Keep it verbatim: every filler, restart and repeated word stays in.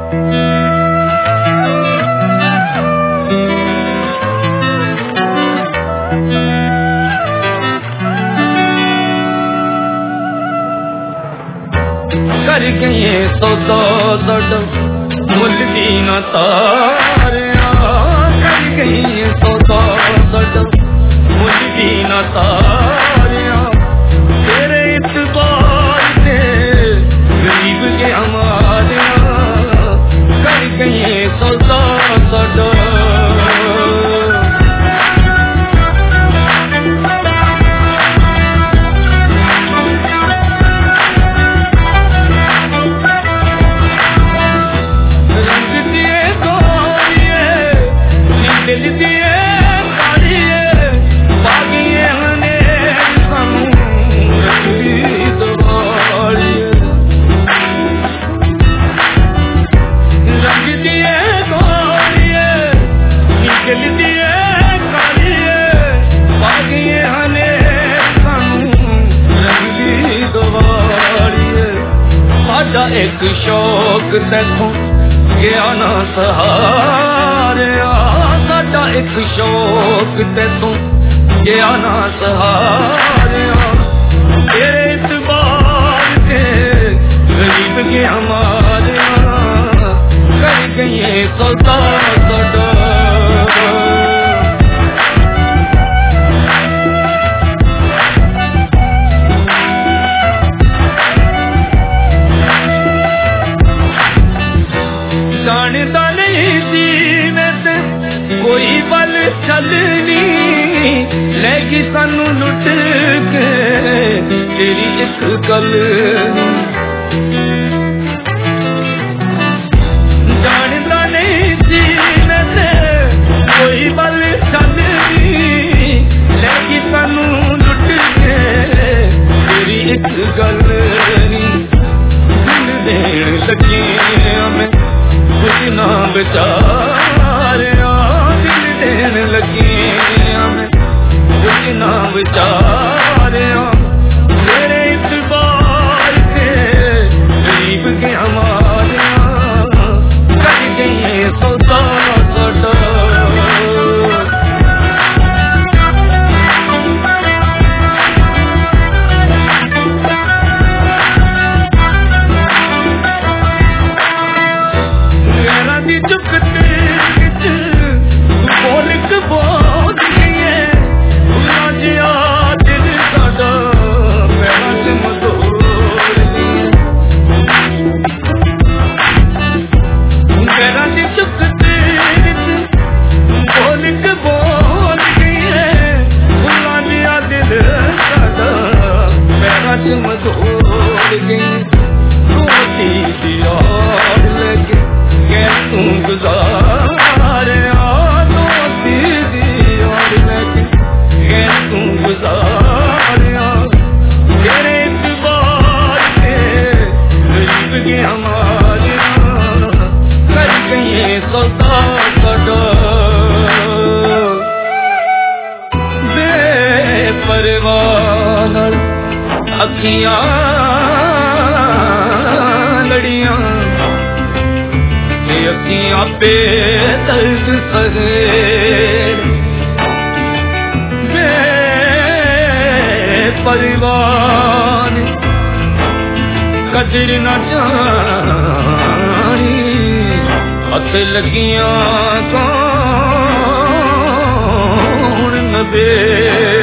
कर गए सौदा साडा मुल दी ना तारिया, कर गई सौदा साडा मुल दी ना तारिया, तेरे इतबार से गरीब के हमारे कर गए सौदा साडा। एक शौक तैथों गया ना सहारिया, साडा एक शौक तैथों गया ना सहारिया, तेरे इतबार से गरीब के हमारे कर गए सौदा साडा। जानता नहीं जीवत कोई बल चलनी, लेगी सानू लुट के तेरी एक गल। जानता नहीं जीवत कोई बल चलनी, लेगी सानू लुट के तेरी एक गल। दिल देन लगी हमें कुछ ना विचारे, दिल देन लगी हमें कुछ ना विचारे, तेरे इतबार से गरीब के हमारे कर गए सौदा साडा। अखियां लड़ियां अखियां पे दर्द सहे, परिवार कदर न जानी, हथ लगियां कौन नबे